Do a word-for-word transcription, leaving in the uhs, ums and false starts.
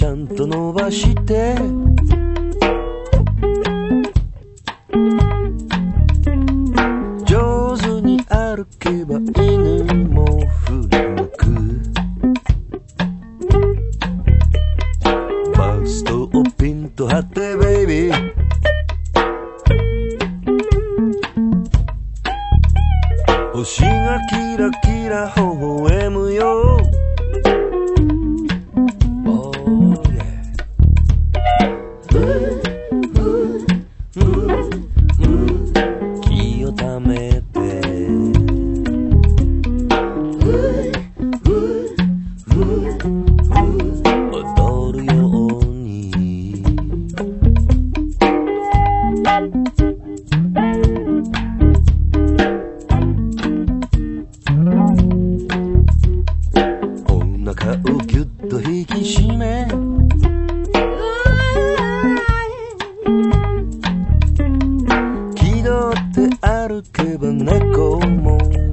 ちゃんと伸ばして上手に歩けば犬も振り向くバストをピンと張ってベイビー星がキラキラ微笑むよ気をためて踊るようにお腹をぎゅっと引き締め気取って歩けば猫も